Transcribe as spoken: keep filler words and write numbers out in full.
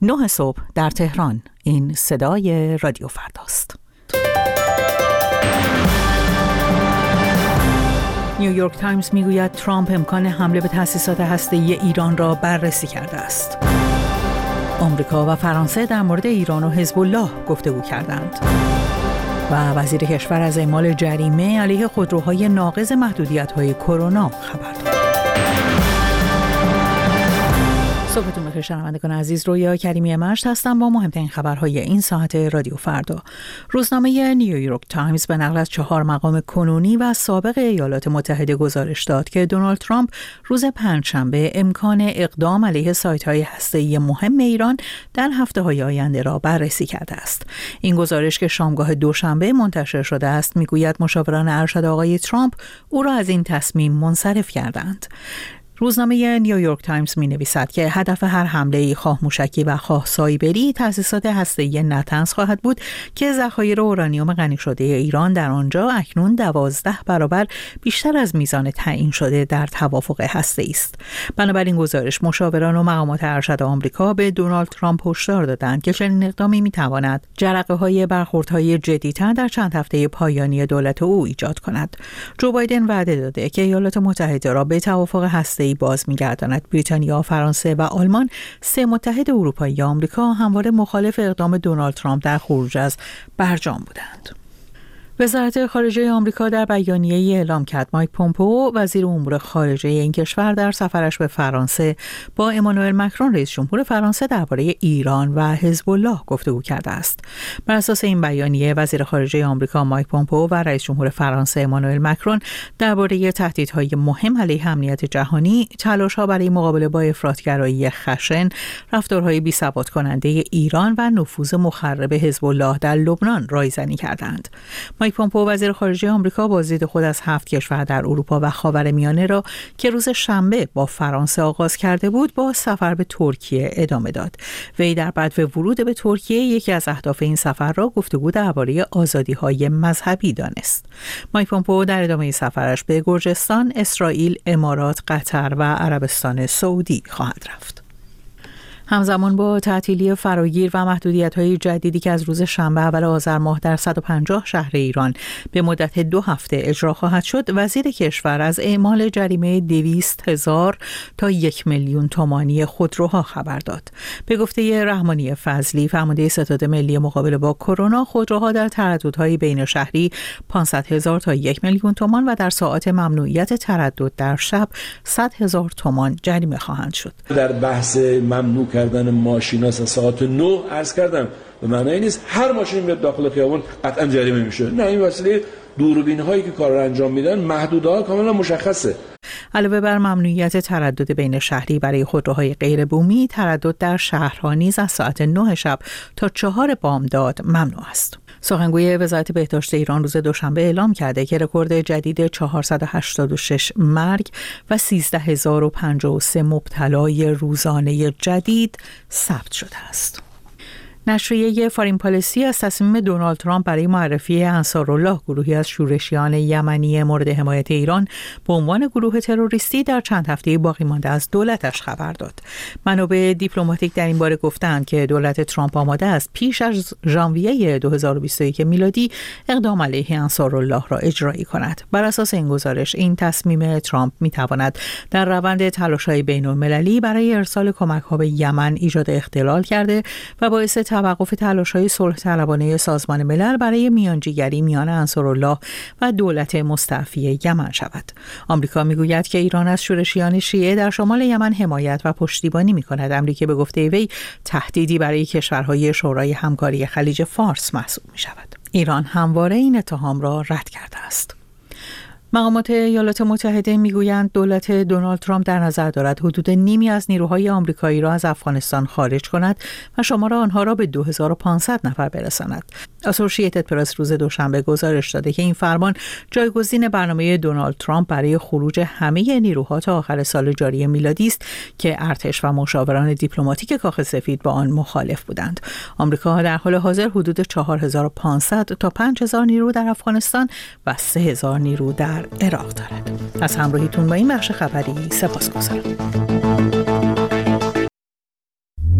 نه صبح در تهران. این صدای رادیو فرداست. نیویورک تایمز میگوید ترامپ امکان حمله به تأسیسات هسته‌ای ایران را بررسی کرده است. آمریکا و فرانسه در مورد ایران و حزب الله گفتگو کردند. و وزیر کشور از اعمال جریمه علیه خودروهای ناقض محدودیت‌های کرونا خبر داد. صبحتون بخیر شنوندگان عزیز، رویا کریمی مشت هستم با مهمترین خبرهای این ساعت رادیو فردا. روزنامه نیویورک تایمز به نقل از چهار مقام کنونی و سابق ایالات متحده گزارش داد که دونالد ترامپ روز پنجشنبه امکان اقدام علیه سایت‌های هسته‌ای مهم ایران در هفته‌های آینده را بررسی کرده است. این گزارش که شامگاه دوشنبه منتشر شده است میگوید مشاوران ارشد آقای ترامپ او را از این تصمیم منصرف کردند. روزنامه نیویورک تایمز می نویسد که هدف هر حمله خواه موشکی و خواه سایبری تأسیسات هسته‌ای نتنز خواهد بود که ذخایر اورانیوم غنی شده ایران در آنجا اکنون دوازده برابر بیشتر از میزان تعیین شده در توافق هسته‌ای است. بنابراین گزارش مشاوران و مقامات ارشد آمریکا به دونالد ترامپ هشدار دادند که چنین اقدامی می تواند جرقه‌های برخوردهای جدی‌تر در چند هفته پایانی دولت او ایجاد کند. جو بایدن وعده داده که ایالات متحده را به توافق هسته‌ای باز می‌گرداند. بریتانیا، فرانسه و آلمان، سه متحد اروپایی و آمریکا همواره مخالف اقدام دونالد ترامپ در خروج از برجام بودند. وزارت خارجه آمریکا در بیانیه‌ای اعلام کرد مایک پومپئو وزیر امور خارجه این کشور در سفرش به فرانسه با امانوئل مکرون رئیس جمهور فرانسه درباره ایران و حزب الله گفتگو کرده است. بر اساس این بیانیه وزیر خارجه آمریکا مایک پومپئو و رئیس جمهور فرانسه امانوئل مکرون درباره تهدیدهای مهم علیه امنیت جهانی، تلاش‌ها برای مقابله با افراطگرایی خشن، رفتارهای بی‌ثبات کننده ایران و نفوذ مخرب حزب الله در لبنان رایزنی کردند. مایک پومپئو وزیر خارجه آمریکا بازدید خود از هفت کشور در اروپا و خاورمیانه را که روز شنبه با فرانسه آغاز کرده بود با سفر به ترکیه ادامه داد. وی در بدو ورود به ترکیه یکی از اهداف این سفر را گفتگو درباره آزادی‌های مذهبی دانست. مایک پومپئو در ادامه سفرش به گرجستان، اسرائیل، امارات، قطر و عربستان سعودی خواهد رفت. همزمان با تعطیلی فراگیر و محدودیت‌های جدیدی که از روز شنبه اول آذر ماه در صد و پنجاه شهر ایران به مدت دو هفته اجرا خواهد شد، وزیر کشور از اعمال جریمه دویست هزار تا یک میلیون تومانی خودروها خبر داد. به گفته رحمانی فضلی، فرمانده ستاد ملی مقابله با کرونا، خودروها در ترددهای بین شهری پانصد هزار تا یک میلیون تومان و در ساعات ممنوعیت تردد در شب صد هزار تومان جریمه خواهند شد. در بحث ممنوع کردن ماشینا از ساعت نه عرض کردم به معنی نیست هر ماشین بیاد داخل خیابون قطعا جریمه میشه. نه، این وسیله دوربین هایی که کار رو انجام میدن محدودها کاملا مشخصه. علاوه بر ممنوعیت تردد بین شهری برای خودروهای غیر بومی، تردد در شهرها نیز از ساعت نه شب تا چهار بامداد ممنوع است. سخنگوی وزارت بهداشت ایران روز دوشنبه اعلام کرده که رکورد جدید چهارصد و هشتاد و شش مرگ و سیزده هزار و پنجاه و سه مبتلای روزانه جدید ثبت شده است. نشریه فارین پالیسی از تصمیم دونالد ترامپ برای معرفی انصارالله، گروهی از شورشیان یمنی مورد حمایت ایران، به عنوان گروه تروریستی در چند هفته باقی مانده از دولتش خبر داد. منابع دیپلماتیک در این باره گفتند که دولت ترامپ آماده است پیش از ژانویه دو هزار و بیست و یک میلادی اقدام علیه انصارالله را اجرایی کند. بر اساس این گزارش، این تصمیم ترامپ میتواند در روند تلاش‌های بین‌المللی برای ارسال کمک‌ها به یمن ایجاد اختلال کرده و باعث توقف تلاش‌های صلح طلبانه سازمان ملل برای میانجیگری میان انصارالله و دولت مستعفی یمن شود. آمریکا میگوید که ایران از شورشیان شیعه در شمال یمن حمایت و پشتیبانی می‌کند، امری که به گفته وی تهدیدی برای کشورهای شورای همکاری خلیج فارس محسوب می‌شود. ایران همواره این اتهام را رد کرده است. مقامات ایالات متحده میگویند دولت دونالد ترامپ در نظر دارد حدود نیمی از نیروهای آمریکایی را از افغانستان خارج کند و شمار آنها را به دو هزار و پانصد نفر برساند. اسوسییتد پرس روز دوشنبه گزارش داده که این فرمان جایگزین برنامه دونالد ترامپ برای خروج همه نیروها تا آخر سال جاری میلادی است که ارتش و مشاوران دیپلماتیک کاخ سفید با آن مخالف بودند. آمریکا در حال حاضر حدود چهار هزار و پانصد تا پنج هزار نیرو در افغانستان و سه هزار نیرو در عراق دارد. از همراهیتون با این بخش خبری سپاسگزارم.